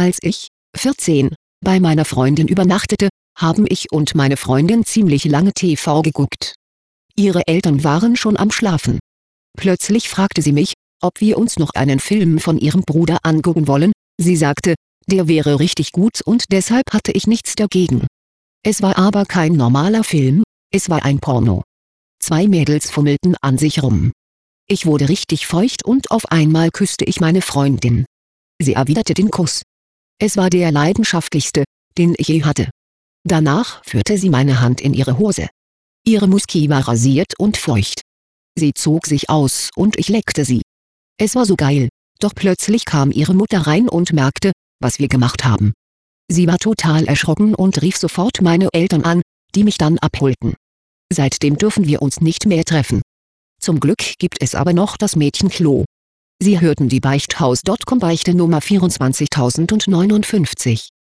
Als ich, 14, bei meiner Freundin übernachtete, haben ich und meine Freundin ziemlich lange TV geguckt. Ihre Eltern waren schon am Schlafen. Plötzlich fragte sie mich, ob wir uns noch einen Film von ihrem Bruder angucken wollen. Sie sagte, der wäre richtig gut und deshalb hatte ich nichts dagegen. Es war aber kein normaler Film, es war ein Porno. 2 Mädels fummelten an sich rum. Ich wurde richtig feucht und auf einmal küsste ich meine Freundin. Sie erwiderte den Kuss. Es war der leidenschaftlichste, den ich je hatte. Danach führte sie meine Hand in ihre Hose. Ihre Muschi war rasiert und feucht. Sie zog sich aus und ich leckte sie. Es war so geil, doch plötzlich kam ihre Mutter rein und merkte, was wir gemacht haben. Sie war total erschrocken und rief sofort meine Eltern an, die mich dann abholten. Seitdem dürfen wir uns nicht mehr treffen. Zum Glück gibt es aber noch das Mädchenklo. Sie hörten die Beichthaus.com Beichte Nummer 24059.